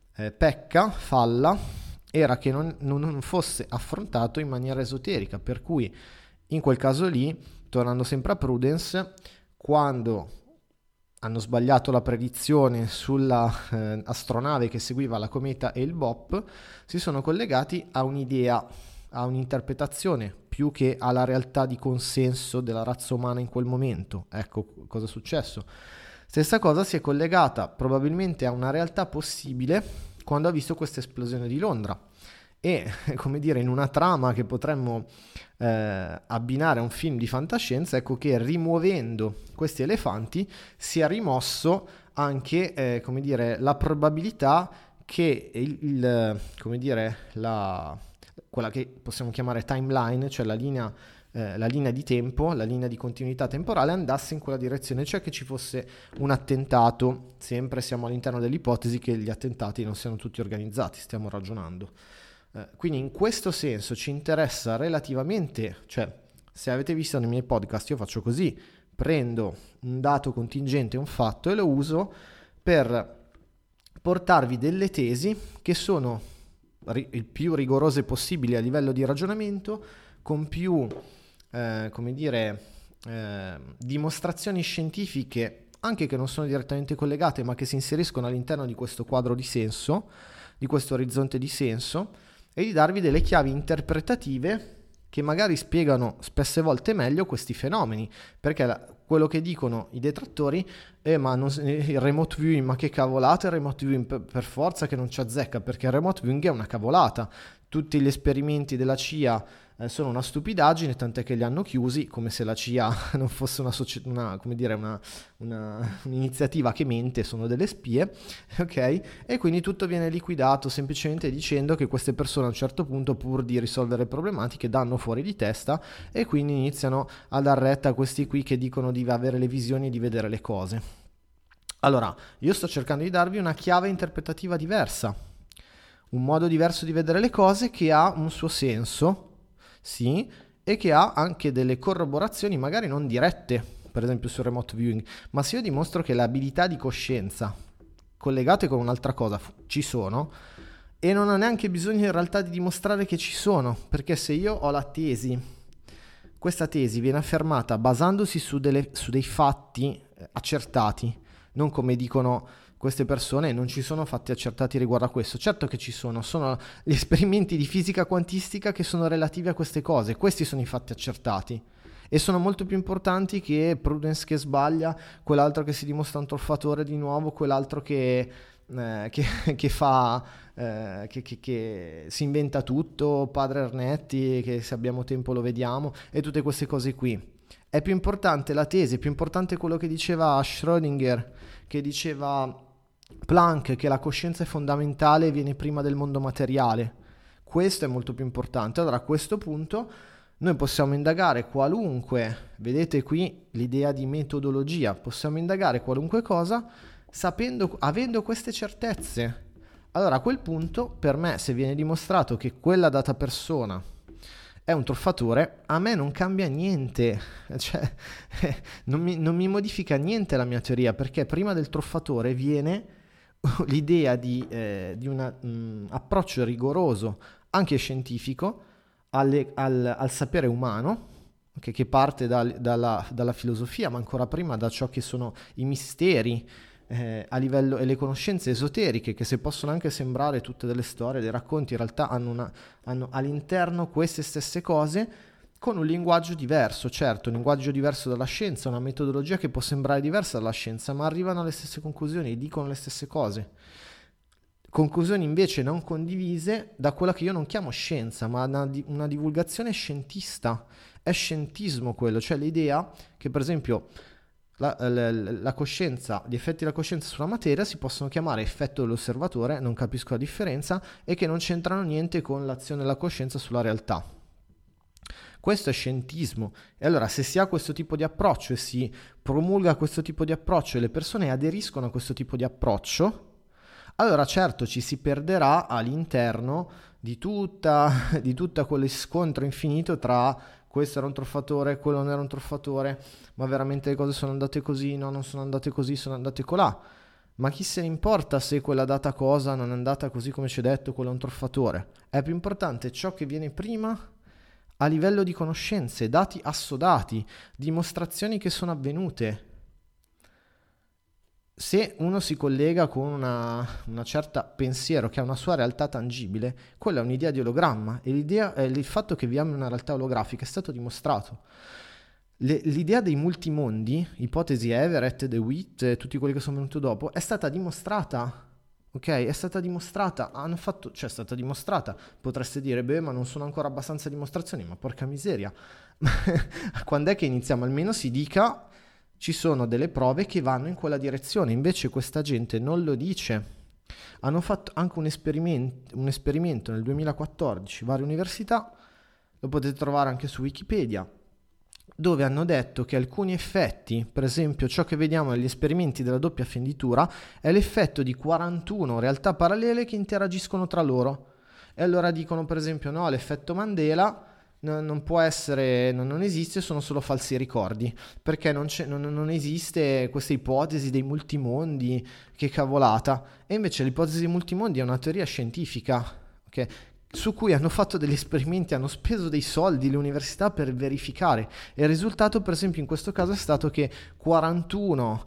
falla, era che non fosse affrontato in maniera esoterica, per cui in quel caso lì, tornando sempre a Prudence, quando hanno sbagliato la predizione sulla astronave che seguiva la cometa e il BOP, si sono collegati a un'idea, a un'interpretazione, più che alla realtà di consenso della razza umana in quel momento. Ecco cosa è successo. Stessa cosa si è collegata probabilmente a una realtà possibile quando ha visto questa esplosione di Londra. e, come dire, in una trama che potremmo abbinare a un film di fantascienza, ecco che rimuovendo questi elefanti si è rimosso anche, come dire, la probabilità che come dire, quella che possiamo chiamare timeline, cioè la linea di tempo, la linea di continuità temporale andasse in quella direzione, cioè che ci fosse un attentato. Sempre siamo all'interno dell'ipotesi che gli attentati non siano tutti organizzati, stiamo ragionando. Quindi in questo senso ci interessa relativamente, cioè se avete visto nei miei podcast io faccio così, prendo un dato contingente, un fatto e lo uso per portarvi delle tesi che sono il più rigorose possibili a livello di ragionamento, con più come dire dimostrazioni scientifiche anche che non sono direttamente collegate ma che si inseriscono all'interno di questo quadro di senso, di questo orizzonte di senso, e di darvi delle chiavi interpretative che magari spiegano spesse volte meglio questi fenomeni, perché quello che dicono i detrattori è ma il remote viewing, ma che cavolata il remote viewing, per forza che non ci azzecca, perché il remote viewing è una cavolata, tutti gli esperimenti della CIA sono una stupidaggine, tant'è che li hanno chiusi, come se la CIA non fosse un'iniziativa che mente, sono delle spie, ok? E quindi tutto viene liquidato semplicemente dicendo che queste persone a un certo punto, pur di risolvere problematiche, danno fuori di testa e quindi iniziano a dar retta a questi qui che dicono di avere le visioni e di vedere le cose. Allora, io sto cercando di darvi una chiave interpretativa diversa, un modo diverso di vedere le cose che ha un suo senso, sì, e che ha anche delle corroborazioni magari non dirette, per esempio sul remote viewing, ma se io dimostro che le abilità di coscienza collegate con un'altra cosa ci sono, e non ho neanche bisogno in realtà di dimostrare che ci sono, perché se io ho la tesi, questa tesi viene affermata basandosi su dei fatti accertati, non come dicono queste persone, non ci sono fatti accertati riguardo a questo. Certo che ci sono gli esperimenti di fisica quantistica che sono relativi a queste cose, questi sono i fatti accertati e sono molto più importanti che Prudence che sbaglia, quell'altro che si dimostra un truffatore di nuovo, quell'altro che si inventa tutto, padre Ernetti, che se abbiamo tempo lo vediamo, e tutte queste cose qui. È più importante la tesi, è più importante quello che diceva Schrödinger, che diceva Planck, che la coscienza è fondamentale e viene prima del mondo materiale. Questo è molto più importante. Allora a questo punto noi possiamo indagare qualunque, vedete qui l'idea di metodologia, possiamo indagare qualunque cosa avendo queste certezze. Allora a quel punto, per me, se viene dimostrato che quella data persona è un truffatore, a me non cambia niente, cioè non mi modifica niente la mia teoria, perché prima del truffatore viene l'idea di un approccio rigoroso, anche scientifico, al sapere umano, che parte dalla filosofia, ma ancora prima da ciò che sono i misteri a livello, e le conoscenze esoteriche, che se possono anche sembrare tutte delle storie, dei racconti, in realtà hanno all'interno queste stesse cose con un linguaggio diverso, certo, un linguaggio diverso dalla scienza, una metodologia che può sembrare diversa dalla scienza, ma arrivano alle stesse conclusioni, dicono le stesse cose. Conclusioni invece non condivise da quella che io non chiamo scienza, ma una divulgazione scientista. È scientismo quello, cioè l'idea che per esempio la coscienza, gli effetti della coscienza sulla materia si possono chiamare effetto dell'osservatore, non capisco la differenza, e che non c'entrano niente con l'azione della coscienza sulla realtà. Questo è scientismo. E allora se si ha questo tipo di approccio e si promulga questo tipo di approccio e le persone aderiscono a questo tipo di approccio, allora certo ci si perderà all'interno di tutta quello scontro infinito tra questo era un truffatore, quello non era un truffatore, ma veramente le cose sono andate così, no, non sono andate così, sono andate colà. Ma chi se ne importa se quella data cosa non è andata così come ci è detto, quello è un truffatore? È più importante ciò che viene prima a livello di conoscenze, dati assodati, dimostrazioni che sono avvenute. Se uno si collega con una certa pensiero che ha una sua realtà tangibile, quella è un'idea di ologramma, e l'idea è il fatto che viviamo in una realtà olografica, è stato dimostrato. L'idea dei multimondi, ipotesi Everett, DeWitt e tutti quelli che sono venuti dopo, è stata dimostrata Ok, è stata dimostrata, cioè è stata dimostrata, potreste dire, beh, ma non sono ancora abbastanza dimostrazioni, ma porca miseria, quando è che iniziamo? Almeno si dica, ci sono delle prove che vanno in quella direzione, invece questa gente non lo dice. Hanno fatto anche un esperimento nel 2014, varie università, lo potete trovare anche su Wikipedia, dove hanno detto che alcuni effetti, per esempio ciò che vediamo negli esperimenti della doppia fenditura, è l'effetto di 41 realtà parallele che interagiscono tra loro. E allora dicono, per esempio, no, l'effetto Mandela non può essere, non esiste, sono solo falsi ricordi, perché non esiste questa ipotesi dei multimondi, che cavolata. E invece l'ipotesi dei multimondi è una teoria scientifica, ok? Su cui hanno fatto degli esperimenti, hanno speso dei soldi le università per verificare, e il risultato, per esempio in questo caso, è stato che 41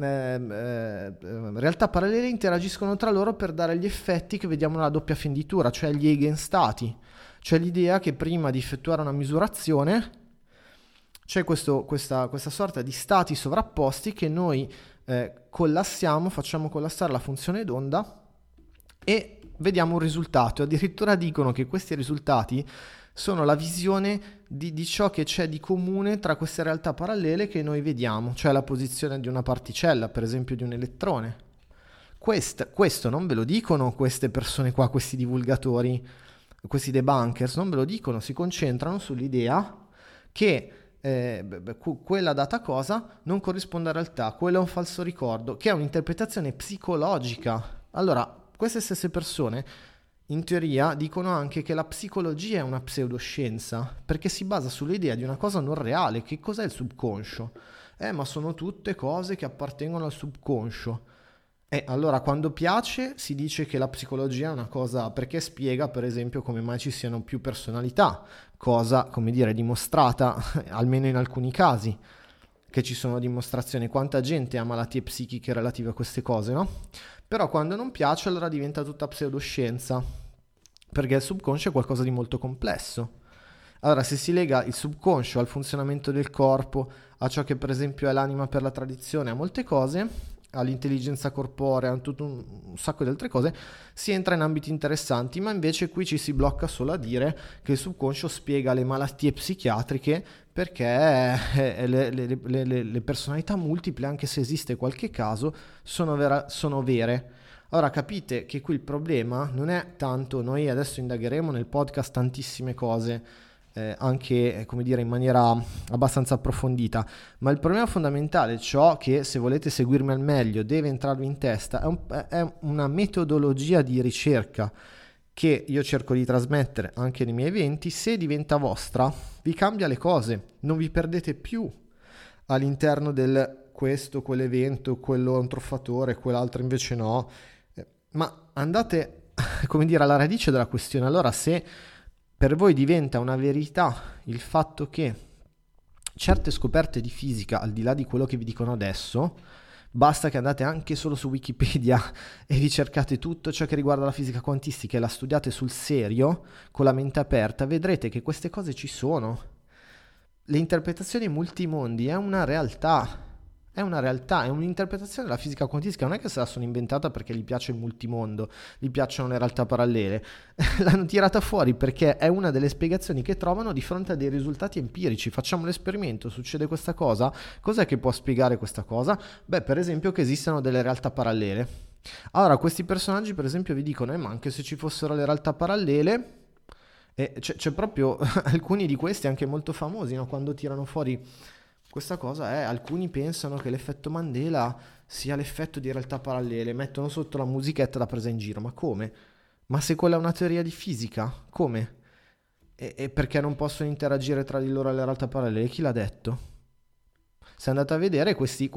realtà parallele interagiscono tra loro per dare gli effetti che vediamo nella doppia fenditura, cioè gli eigenstati, cioè l'idea che prima di effettuare una misurazione c'è questa sorta di stati sovrapposti che noi collassiamo, facciamo collassare la funzione d'onda e vediamo un risultato. Addirittura dicono che questi risultati sono la visione di ciò che c'è di comune tra queste realtà parallele che noi vediamo, cioè la posizione di una particella, per esempio di un elettrone. Questo non ve lo dicono queste persone qua, questi divulgatori, questi debunkers, non ve lo dicono, si concentrano sull'idea che quella data cosa non corrisponde alla realtà, quello è un falso ricordo, che è un'interpretazione psicologica. Allora, queste stesse persone in teoria dicono anche che la psicologia è una pseudoscienza, perché si basa sull'idea di una cosa non reale. Che cos'è il subconscio? Ma sono tutte cose che appartengono al subconscio. Allora, quando piace si dice che la psicologia è una cosa, perché spiega per esempio come mai ci siano più personalità, cosa, come dire, dimostrata almeno in alcuni casi, che ci sono dimostrazioni. Quanta gente ha malattie psichiche relative a queste cose, no? Però quando non piace allora diventa tutta pseudoscienza, perché il subconscio è qualcosa di molto complesso. Allora, se si lega il subconscio al funzionamento del corpo, a ciò che per esempio è l'anima per la tradizione, a molte cose, all'intelligenza corporea, a tutto un sacco di altre cose, si entra in ambiti interessanti, ma invece qui ci si blocca solo a dire che il subconscio spiega le malattie psichiatriche, perché le personalità multiple, anche se esiste qualche caso, sono vere. Allora capite che qui il problema non è tanto, noi adesso indagheremo nel podcast tantissime cose, anche come dire in maniera abbastanza approfondita, ma il problema fondamentale, ciò che se volete seguirmi al meglio deve entrarvi in testa, è una metodologia di ricerca che io cerco di trasmettere anche nei miei eventi. Se diventa vostra vi cambia le cose, non vi perdete più all'interno del questo, quell'evento, quello è un truffatore, quell'altro invece no, ma andate come dire alla radice della questione. Allora, se per voi diventa una verità il fatto che certe scoperte di fisica, al di là di quello che vi dicono adesso, basta che andate anche solo su Wikipedia e vi cercate tutto ciò che riguarda la fisica quantistica e la studiate sul serio, con la mente aperta, vedrete che queste cose ci sono. Le interpretazioni multimondi è una realtà, è un'interpretazione della fisica quantistica, non è che se la sono inventata perché gli piace il multimondo, gli piacciono le realtà parallele, l'hanno tirata fuori perché è una delle spiegazioni che trovano di fronte a dei risultati empirici. Facciamo l'esperimento, succede questa cosa, cos'è che può spiegare questa cosa? Beh, per esempio che esistano delle realtà parallele. Allora, questi personaggi per esempio vi dicono, ma anche se ci fossero le realtà parallele, c'è proprio alcuni di questi anche molto famosi, no? Quando tirano fuori questa cosa, alcuni pensano che l'effetto Mandela sia l'effetto di realtà parallele, mettono sotto la musichetta da presa in giro. Ma come? Ma se quella è una teoria di fisica, come? E perché non possono interagire tra di loro le realtà parallele? Chi l'ha detto? Se andate a vedere,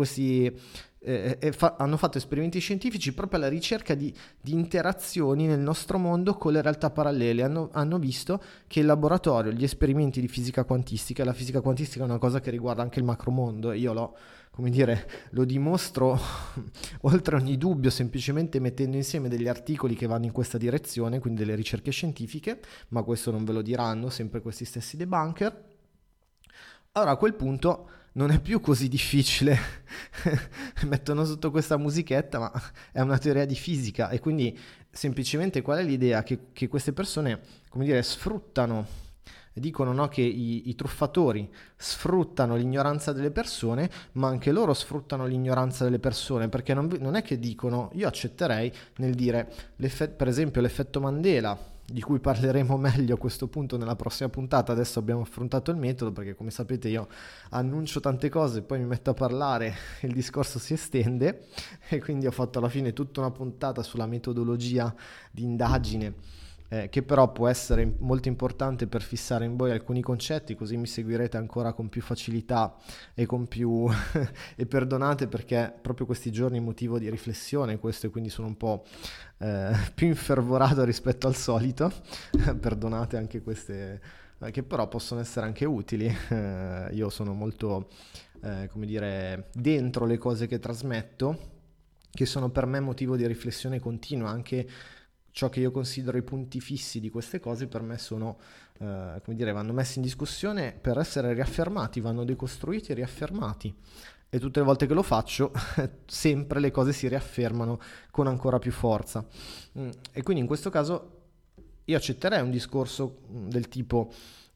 hanno fatto esperimenti scientifici proprio alla ricerca di interazioni nel nostro mondo con le realtà parallele. Hanno visto che il laboratorio, gli esperimenti di fisica quantistica, la fisica quantistica è una cosa che riguarda anche il macromondo, e io lo dimostro oltre ogni dubbio, semplicemente mettendo insieme degli articoli che vanno in questa direzione, quindi delle ricerche scientifiche, ma questo non ve lo diranno sempre questi stessi debunker. Allora a quel punto non è più così difficile. Mettono sotto questa musichetta, ma è una teoria di fisica, e quindi semplicemente qual è l'idea? Che queste persone, come dire, sfruttano, dicono, no, che i truffatori sfruttano l'ignoranza delle persone, ma anche loro sfruttano l'ignoranza delle persone, perché non è che dicono, io accetterei nel dire, per esempio l'effetto Mandela, di cui parleremo meglio a questo punto nella prossima puntata. Adesso abbiamo affrontato il metodo, perché come sapete io annuncio tante cose, poi mi metto a parlare e il discorso si estende, e quindi ho fatto alla fine tutta una puntata sulla metodologia di indagine, che però può essere molto importante per fissare in voi alcuni concetti, così mi seguirete ancora con più facilità e con più e perdonate, perché proprio questi giorni è motivo di riflessione questo, e quindi sono un po' più infervorato rispetto al solito. Perdonate anche queste, che però possono essere anche utili. Io sono molto, come dire, dentro le cose che trasmetto, che sono per me motivo di riflessione continua. Anche ciò che io considero i punti fissi di queste cose per me sono, come dire, vanno messi in discussione per essere riaffermati, vanno decostruiti e riaffermati. E tutte le volte che lo faccio, sempre le cose si riaffermano con ancora più forza. E quindi in questo caso io accetterei un discorso del tipo,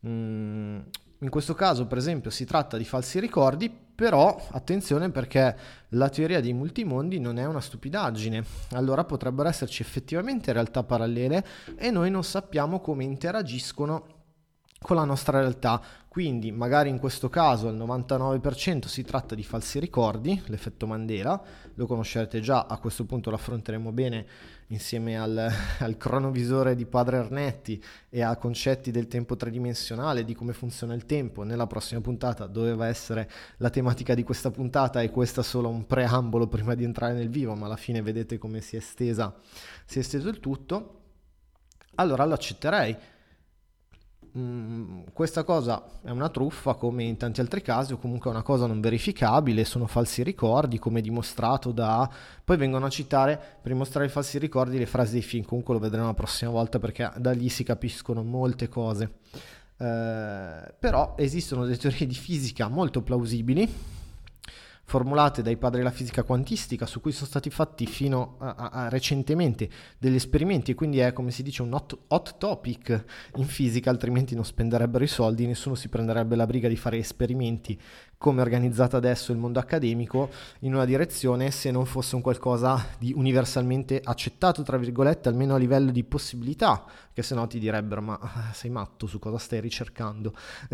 in questo caso per esempio si tratta di falsi ricordi, però attenzione, perché la teoria dei multimondi non è una stupidaggine. Allora potrebbero esserci effettivamente realtà parallele e noi non sappiamo come interagiscono con la nostra realtà. Quindi magari in questo caso al 99% si tratta di falsi ricordi, l'effetto Mandela, lo conoscerete già, a questo punto lo affronteremo bene insieme al cronovisore di Padre Ernetti e a concetti del tempo tridimensionale, di come funziona il tempo. Nella prossima puntata doveva essere la tematica di questa puntata, e questa solo un preambolo prima di entrare nel vivo, ma alla fine vedete come si è esteso il tutto. Allora lo accetterei. Questa cosa è una truffa come in tanti altri casi, o comunque è una cosa non verificabile, sono falsi ricordi, come dimostrato da... Poi vengono a citare, per dimostrare i falsi ricordi, le frasi dei film. Comunque lo vedremo la prossima volta, perché da lì si capiscono molte cose. Però esistono delle teorie di fisica molto plausibili, formulate dai padri della fisica quantistica, su cui sono stati fatti fino a recentemente degli esperimenti, e quindi è, come si dice, un hot topic in fisica, altrimenti non spenderebbero i soldi, nessuno si prenderebbe la briga di fare esperimenti come è organizzato adesso il mondo accademico in una direzione, se non fosse un qualcosa di universalmente accettato, tra virgolette, almeno a livello di possibilità, che se no ti direbbero, ma sei matto, su cosa stai ricercando?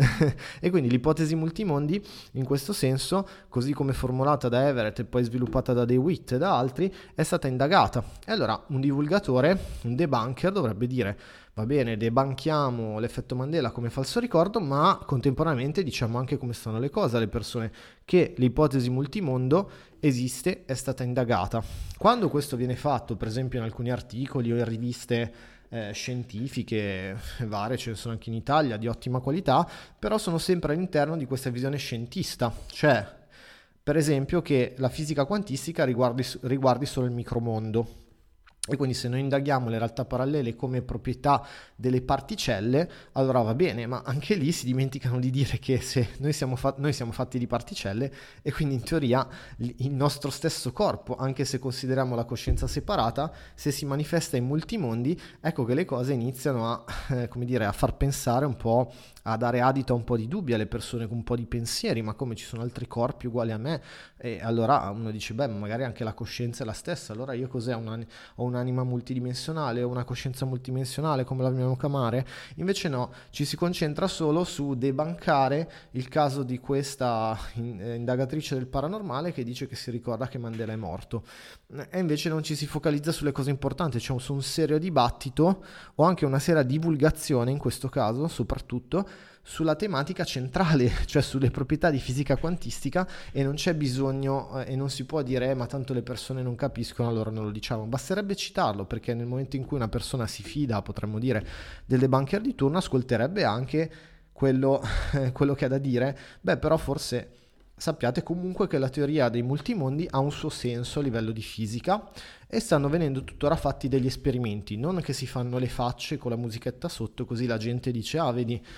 E quindi l'ipotesi multimondi, in questo senso, così come formulata da Everett e poi sviluppata da DeWitt e da altri, è stata indagata. E allora un divulgatore, un debunker, dovrebbe dire: va bene, debanchiamo l'effetto Mandela come falso ricordo, ma contemporaneamente diciamo anche come stanno le cose alle persone, che l'ipotesi multimondo esiste, è stata indagata. Quando questo viene fatto, per esempio in alcuni articoli o in riviste scientifiche varie, ce ne sono anche in Italia di ottima qualità, però sono sempre all'interno di questa visione scientista, cioè per esempio che la fisica quantistica riguardi solo il micromondo. E quindi se noi indaghiamo le realtà parallele come proprietà delle particelle, allora va bene, ma anche lì si dimenticano di dire che se noi siamo fatti di particelle, e quindi in teoria il nostro stesso corpo, anche se consideriamo la coscienza separata, se si manifesta in multimondi, ecco che le cose iniziano a, come dire, a far pensare un po', a dare adito a un po' di dubbi alle persone con un po' di pensieri. Ma come, ci sono altri corpi uguali a me? E allora uno dice, beh, magari anche la coscienza è la stessa, allora io cos'è? Ho un'anima multidimensionale, o una coscienza multidimensionale, come la vogliamo chiamare? Invece no, ci si concentra solo su debancare il caso di questa indagatrice del paranormale che dice che si ricorda che Mandela è morto, e invece non ci si focalizza sulle cose importanti, cioè su un serio dibattito o anche una seria divulgazione, in questo caso soprattutto sulla tematica centrale, cioè sulle proprietà di fisica quantistica, e non c'è bisogno e non si può dire ma tanto le persone non capiscono, allora non lo diciamo. Basterebbe citarlo, perché nel momento in cui una persona si fida, potremmo dire, del debunker di turno, ascolterebbe anche quello che ha da dire. Beh, però forse sappiate comunque che la teoria dei multimondi ha un suo senso a livello di fisica, e stanno venendo tuttora fatti degli esperimenti, non che si fanno le facce con la musichetta sotto così la gente dice, ah vedi,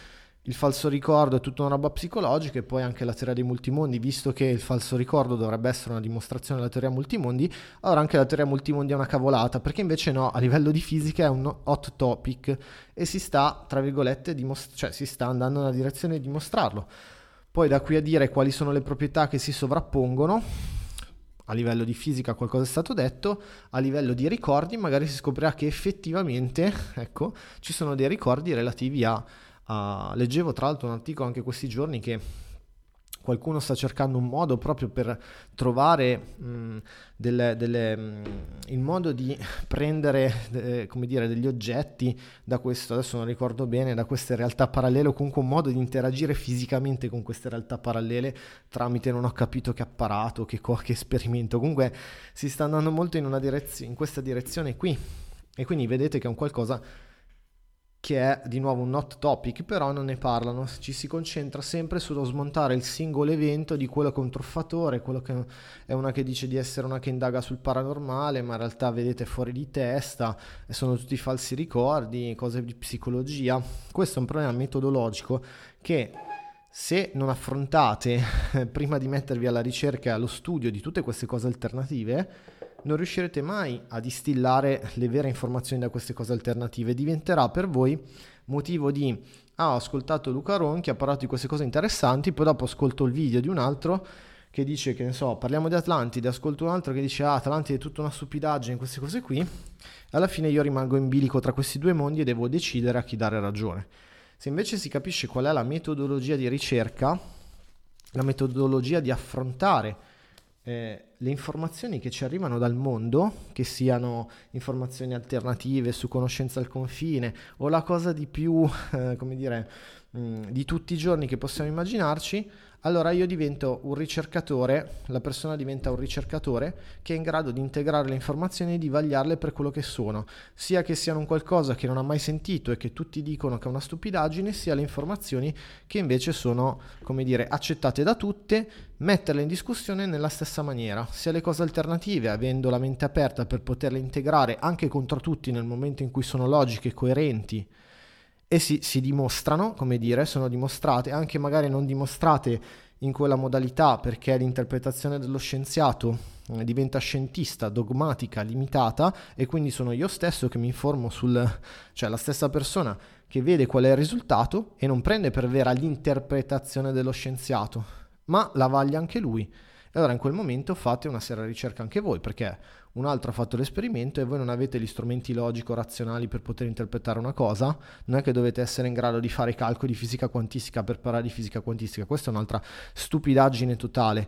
il falso ricordo è tutta una roba psicologica, e poi anche la teoria dei multimondi, visto che il falso ricordo dovrebbe essere una dimostrazione della teoria multimondi, allora anche la teoria multimondi è una cavolata, perché invece no, a livello di fisica è un hot topic e si sta, tra virgolette, si sta andando nella direzione di dimostrarlo. Poi da qui a dire quali sono le proprietà che si sovrappongono, a livello di fisica qualcosa è stato detto, a livello di ricordi magari si scoprirà che effettivamente, ecco, ci sono dei ricordi relativi leggevo tra l'altro un articolo anche questi giorni che qualcuno sta cercando un modo proprio per trovare il modo di prendere come dire, degli oggetti da questo, adesso non ricordo bene, da queste realtà parallele, o comunque un modo di interagire fisicamente con queste realtà parallele tramite non ho capito che apparato, che esperimento. Comunque si sta andando molto in questa direzione qui, e quindi vedete che è un qualcosa che è di nuovo un hot topic, però non ne parlano, ci si concentra sempre sullo smontare il singolo evento di quello che è un truffatore, quello che è una che dice di essere una che indaga sul paranormale, ma in realtà vedete fuori di testa, e sono tutti falsi ricordi, cose di psicologia. Questo è un problema metodologico che, se non affrontate prima di mettervi alla ricerca e allo studio di tutte queste cose alternative, non riuscirete mai a distillare le vere informazioni da queste cose alternative. Diventerà per voi motivo di ho ascoltato Luca Ronchi, ha parlato di queste cose interessanti, poi dopo ascolto il video di un altro che dice, che ne so, parliamo di Atlantide, ascolto un altro che dice Atlantide è tutta una stupidaggine, queste cose qui, e alla fine io rimango in bilico tra questi due mondi e devo decidere a chi dare ragione. Se invece si capisce qual è la metodologia di ricerca, la metodologia di affrontare le informazioni che ci arrivano dal mondo, che siano informazioni alternative su conoscenza al confine o la cosa di più, come dire, di tutti i giorni che possiamo immaginarci, allora io divento un ricercatore, la persona diventa un ricercatore che è in grado di integrare le informazioni e di vagliarle per quello che sono, sia che siano un qualcosa che non ha mai sentito e che tutti dicono che è una stupidaggine, sia le informazioni che invece sono, come dire, accettate da tutte, metterle in discussione nella stessa maniera, sia le cose alternative, avendo la mente aperta per poterle integrare anche contro tutti nel momento in cui sono logiche e coerenti e si dimostrano, come dire, sono dimostrate, anche magari non dimostrate in quella modalità, perché l'interpretazione dello scienziato diventa scientista, dogmatica, limitata, e quindi sono io stesso che mi informo cioè la stessa persona che vede qual è il risultato e non prende per vera l'interpretazione dello scienziato, ma la vaglia anche lui. E allora in quel momento fate una seria ricerca anche voi, perché un altro ha fatto l'esperimento e voi non avete gli strumenti logico-razionali per poter interpretare una cosa. Non è che dovete essere in grado di fare calcoli di fisica quantistica per parlare di fisica quantistica. Questa è un'altra stupidaggine totale.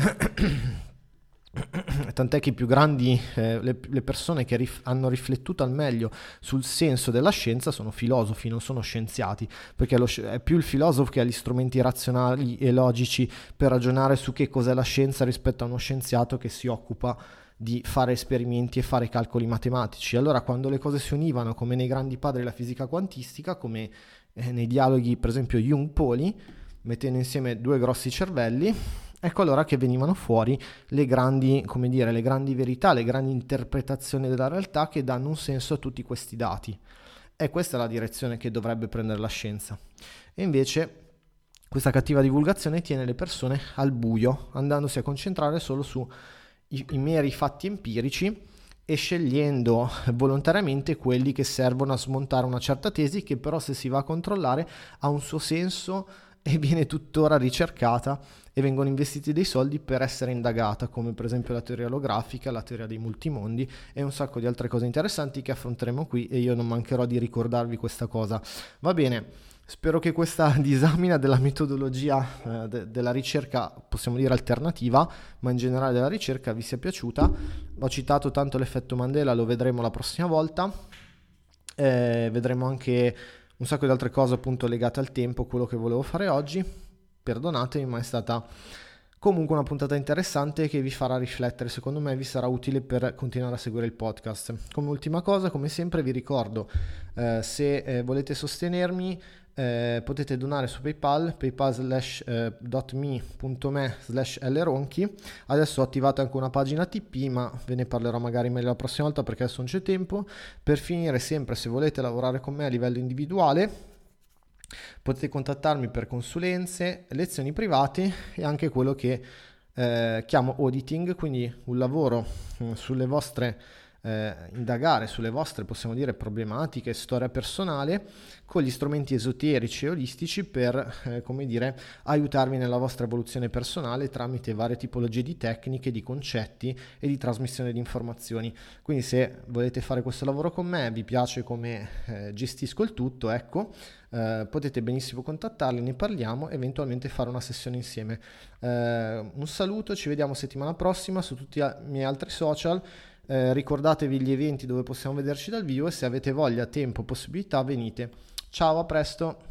Tant'è che i più grandi, le persone che hanno riflettuto al meglio sul senso della scienza sono filosofi, non sono scienziati, perché è più il filosofo che ha gli strumenti razionali e logici per ragionare su che cos'è la scienza rispetto a uno scienziato che si occupa di fare esperimenti e fare calcoli matematici. Allora, quando le cose si univano, come nei grandi padri della fisica quantistica, come nei dialoghi per esempio Jung-Pauli, mettendo insieme due grossi cervelli, ecco allora che venivano fuori le grandi, come dire, le grandi verità, le grandi interpretazioni della realtà che danno un senso a tutti questi dati. E questa è la direzione che dovrebbe prendere la scienza. E invece questa cattiva divulgazione tiene le persone al buio, andandosi a concentrare solo su i meri fatti empirici e scegliendo volontariamente quelli che servono a smontare una certa tesi, che però, se si va a controllare, ha un suo senso e viene tuttora ricercata e vengono investiti dei soldi per essere indagata, come per esempio la teoria olografica, la teoria dei multimondi e un sacco di altre cose interessanti che affronteremo qui, e io non mancherò di ricordarvi questa cosa. Va bene. Spero che questa disamina della metodologia della ricerca, possiamo dire alternativa, ma in generale della ricerca, vi sia piaciuta. Ho citato tanto l'effetto Mandela, lo vedremo la prossima volta. Vedremo anche un sacco di altre cose appunto legate al tempo, quello che volevo fare oggi. Perdonatemi, ma è stata comunque una puntata interessante che vi farà riflettere, secondo me vi sarà utile per continuare a seguire il podcast. Come ultima cosa, come sempre vi ricordo, se volete sostenermi, potete donare su PayPal, paypal.me/lronchi. Adesso ho attivato anche una pagina TP, ma ve ne parlerò magari meglio la prossima volta perché adesso non c'è tempo. Per finire, sempre, se volete lavorare con me a livello individuale, Potete contattarmi per consulenze, lezioni private e anche quello che chiamo auditing, quindi un lavoro sulle vostre indagare sulle vostre, possiamo dire, problematiche, storia personale con gli strumenti esoterici e olistici per, come dire, aiutarvi nella vostra evoluzione personale tramite varie tipologie di tecniche, di concetti e di trasmissione di informazioni. Quindi se volete fare questo lavoro con me, vi piace come gestisco il tutto, ecco, potete benissimo contattarli, ne parliamo e eventualmente fare una sessione insieme. Un saluto, ci vediamo settimana prossima su tutti i miei altri social. Ricordatevi gli eventi dove possiamo vederci dal vivo e se avete voglia, tempo, possibilità, venite. Ciao, a presto!